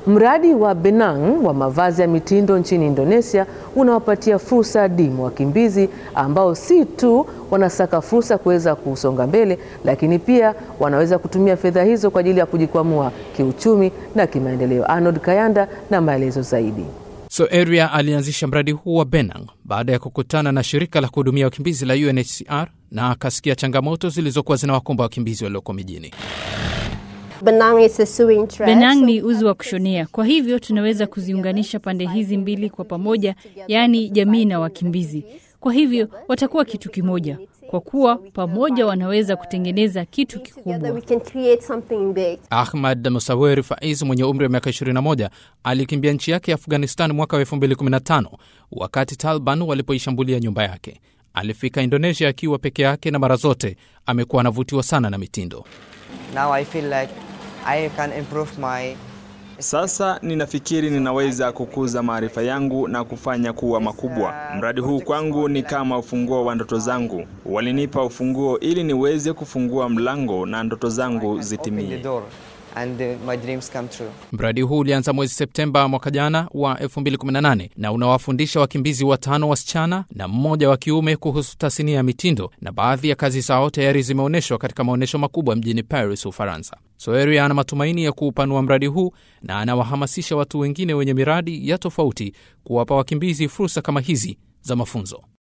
Mradi wa Benang wa mavazi ya mitindo nchini Indonesia unawapatia fursa adimu wakimbizi ambao si tu wanasaka fursa kuweza kusonga mbele, lakini pia wanaweza kutumia fedha hizo kwa ajili ya kujikwamua kiuchumi na kimaendeleo. Arnold Kayanda na maelezo zaidi. Soeria alianzisha mradi huu wa Benang baada ya kukutana na shirika la kuhudumia wakimbizi la UNHCR na akasikia changamoto zilizokuwa zinawakumba wakimbizi walioko mijini. Benang ni uzi wa kushonea. Kwa hivyo tunaweza kuziunganisha pande hizi mbili kwa pamoja, yani jamii na wakimbizi. Kwa hivyo watakuwa kitu kimoja. Kwa kuwa pamoja wanaweza kutengeneza kitu kikubwa. Ahmad Musawir Faiz mwenye umri wa miaka 21 alikimbia nchi yake ya Afghanistan mwaka wa 2015 wakati Taliban walipoishambulia nyumba yake. Alifika Indonesia akiwa peke yake na mara zote amekuwa anavutiwa sana na mitindo. Now I feel like I can improve my... Sasa ninafikiri ninaweza kukuza maarifa yangu na kufanya kuwa makubwa. Mradi huu kwangu ni kama ufunguo wa ndoto zangu. Walinipa ufunguo ili niweze kufungua mlango na ndoto zangu zitimie. Mradi huu ulianza mwezi Septemba mwaka jana wa 2018 na unawafundisha wakimbizi 5 wasichana na 1 wa kiume kuhusu tasnia ya mitindo, na baadhi ya kazi zao tayari zimeonyeshwa katika maonyesho makubwa mjini Paris, Ufaransa. Soeria ana matumaini ya kuupanua mradi huu na anawahamasisha watu wengine wenye miradi ya tofauti kuwapa wakimbizi fursa kama hizi za mafunzo.